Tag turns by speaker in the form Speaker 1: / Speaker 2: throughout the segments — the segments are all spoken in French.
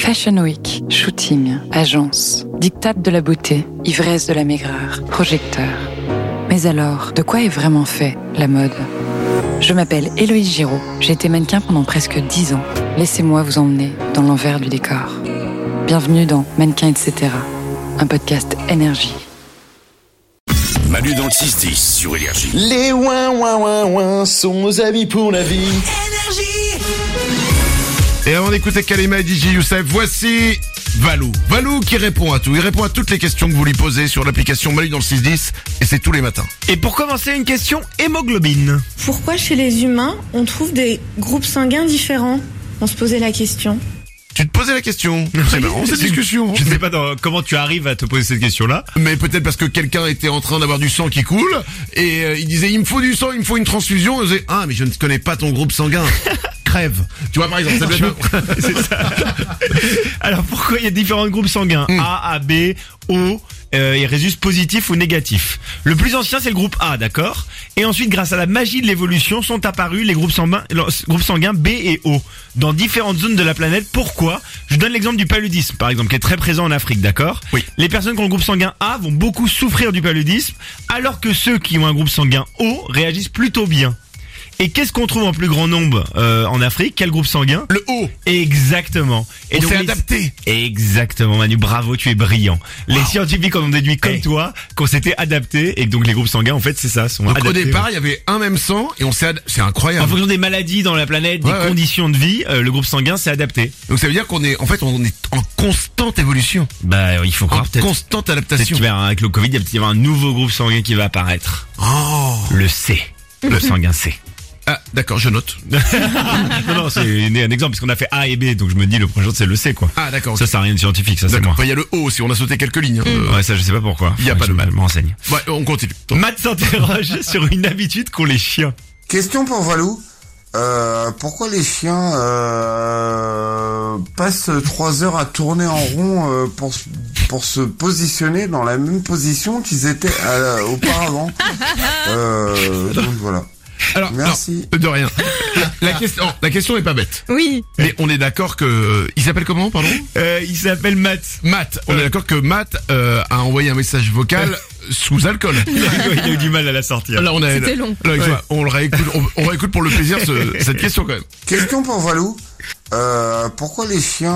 Speaker 1: Fashion Week, shooting, agence, diktat de la beauté, ivresse de la maigreur, projecteur. Mais alors, de quoi est vraiment fait la mode ? Je m'appelle Héloïse Giraud, j'ai été mannequin pendant presque 10 ans. Laissez-moi vous emmener dans l'envers du décor. Bienvenue dans Mannequin etc., un podcast Énergie.
Speaker 2: Manu dans le 6-10 sur Énergie.
Speaker 3: Les ouin sont nos amis pour la vie.
Speaker 2: Énergie.
Speaker 4: Et avant d'écouter Kalima et DJ Youssef, voici Valou. Valou qui répond à tout. Il répond à toutes les questions que vous lui posez sur l'application Manu dans le 6-10 et c'est tous les matins.
Speaker 5: Et pour commencer, une question hémoglobine.
Speaker 6: Pourquoi chez les humains, on trouve des groupes sanguins différents ? On se posait la question.
Speaker 4: Tu te posais la question. C'est marrant cette discussion.
Speaker 5: Je ne sais pas comment tu arrives à te poser cette question-là.
Speaker 4: Mais peut-être parce que quelqu'un était en train d'avoir du sang qui coule et il disait il me faut du sang, il me faut une transfusion. Et on disait ah mais je ne connais pas ton groupe sanguin. Crève. Tu vois par exemple, ça doit être...
Speaker 5: C'est ça. Alors pourquoi il y a différents groupes sanguins A, AB, O et résus positif ou négatif. Le plus ancien c'est le groupe A, d'accord. Et ensuite grâce à la magie de l'évolution sont apparus les groupes sanguins B et O dans différentes zones de la planète. Pourquoi ? Je donne l'exemple du paludisme par exemple qui est très présent en Afrique, d'accord. Oui. Les personnes qui ont le groupe sanguin A vont beaucoup souffrir du paludisme alors que ceux qui ont un groupe sanguin O réagissent plutôt bien. Et qu'est-ce qu'on trouve en plus grand nombre en Afrique ? Quel groupe sanguin ?
Speaker 4: Le O.
Speaker 5: Exactement. Et
Speaker 4: on
Speaker 5: donc
Speaker 4: s'est adapté.
Speaker 5: Exactement, Manu, bravo, tu es brillant. Wow. Les scientifiques en ont déduit comme toi qu'on s'était adapté et que donc les groupes sanguins en fait c'est ça, sont adaptés.
Speaker 4: Au départ il y avait un même sang et on s'est c'est incroyable.
Speaker 5: En fonction des maladies dans la planète, des conditions de vie, le groupe sanguin s'est adapté.
Speaker 4: Donc ça veut dire qu'on est en constante évolution.
Speaker 5: Bah il faut croire peut-être.
Speaker 4: Constante adaptation.
Speaker 5: Peut-être avec le Covid il va y avoir un nouveau groupe sanguin qui va apparaître.
Speaker 4: Oh.
Speaker 5: Le C. Le sanguin C.
Speaker 4: Ah, d'accord, je note.
Speaker 5: non, c'est un exemple, parce qu'on a fait A et B, donc je me dis le prochain c'est le C, quoi.
Speaker 4: Ah, d'accord.
Speaker 5: Ça, ça n'a rien de scientifique, ça, c'est moi.
Speaker 4: Il y a le O aussi, on a sauté quelques lignes.
Speaker 5: Ouais, ça, je sais pas pourquoi.
Speaker 4: Il y a pas de mal.
Speaker 5: Je me renseigne.
Speaker 4: Ouais, on continue.
Speaker 5: Matt s'interroge sur une habitude qu'ont les chiens.
Speaker 7: Question pour Valou. Pourquoi les chiens passent 3 heures à tourner en rond pour se positionner dans la même position qu'ils étaient auparavant donc voilà.
Speaker 4: Alors,
Speaker 7: merci.
Speaker 4: Non, de rien. La question est pas bête.
Speaker 6: Oui.
Speaker 4: Mais on est d'accord que... Il s'appelle comment, pardon ?
Speaker 5: Il s'appelle Matt.
Speaker 4: Matt. On est d'accord que Matt a envoyé un message vocal sous alcool.
Speaker 5: Il a eu du mal à la sortir.
Speaker 4: Là,
Speaker 6: C'était long.
Speaker 4: Là, on le réécoute pour le plaisir cette question quand même.
Speaker 7: Question pour Valou. Pourquoi les chiens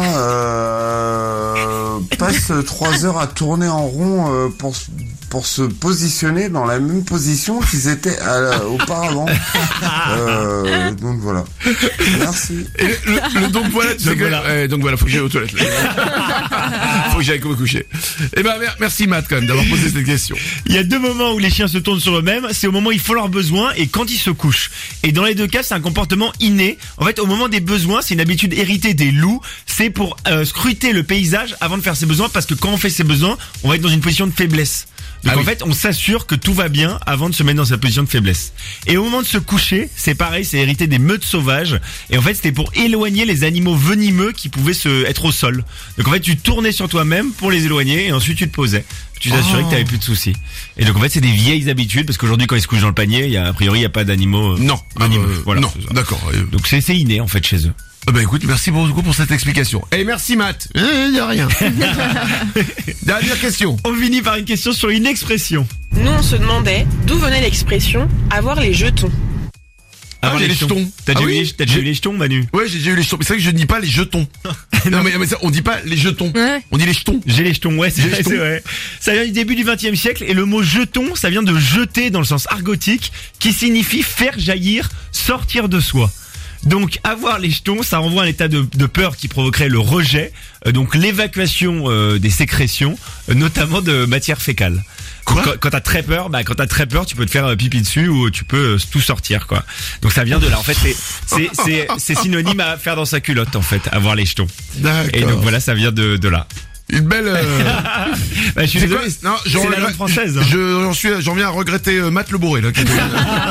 Speaker 7: passent 3 heures à tourner en rond pour se positionner dans la même position qu'ils étaient auparavant donc voilà. Merci.
Speaker 4: Et donc voilà, tu sais que... donc voilà, faut que j'aille aux toilettes. Faut que j'aille me coucher. Eh ben merci Matt quand même d'avoir posé cette question.
Speaker 5: Il y a 2 moments où les chiens se tournent sur eux-mêmes, c'est au moment où ils font leurs besoins et quand ils se couchent. Et dans les 2 cas, c'est un comportement inné. En fait, au moment des besoins, c'est une habitude héritée des loups, c'est pour scruter le paysage avant de faire ses besoins, parce que quand on fait ses besoins, on va être dans une position de faiblesse. Donc en fait, on s'assure que tout va bien avant de se mettre dans sa position de faiblesse. Et au moment de se coucher, c'est pareil, c'est hérité des meutes sauvages. Et en fait, c'était pour éloigner les animaux venimeux qui pouvaient être au sol. Donc en fait, tu tournais sur toi-même pour les éloigner et ensuite tu te posais. Tu t'assurais que t'avais plus de soucis. Et donc en fait, c'est des vieilles habitudes parce qu'aujourd'hui, quand ils se couchent dans le panier, a priori, il y a pas d'animaux.
Speaker 4: Non,
Speaker 5: voilà,
Speaker 4: non, d'accord.
Speaker 5: Donc c'est inné en fait chez eux.
Speaker 4: Bah écoute, merci beaucoup pour cette explication. Et merci Matt. Y a rien. Dernière question.
Speaker 5: On finit par une question sur une expression.
Speaker 8: Nous, on se demandait d'où venait l'expression « avoir les jetons ».
Speaker 4: Avoir les jetons.
Speaker 5: T'as déjà eu les jetons, Manu ?
Speaker 4: Ouais, j'ai déjà eu les jetons. Mais c'est vrai que je ne dis pas les jetons. non mais ça, on dit pas les jetons. Ouais. On dit les jetons.
Speaker 5: J'ai les jetons, ouais, c'est vrai. Ça vient du début du XXe siècle et le mot jeton, ça vient de jeter dans le sens argotique qui signifie faire jaillir, sortir de soi. Donc avoir les jetons, ça renvoie à un état de peur qui provoquerait le rejet, donc l'évacuation des sécrétions, notamment de matière fécale. Quand t'as très peur, tu peux te faire pipi dessus ou tu peux tout sortir, quoi. Donc ça vient de là. En fait, c'est synonyme à faire dans sa culotte, en fait, avoir les jetons. D'accord. Et donc voilà, ça vient de là.
Speaker 4: Une belle.
Speaker 5: Je suis désolé. Non, c'est la langue française.
Speaker 4: J'en viens à regretter Matt Le Bourré là.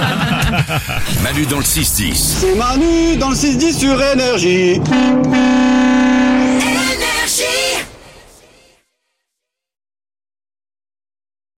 Speaker 2: Manu dans le 6-10.
Speaker 3: C'est Manu dans le 6-10 sur Énergie.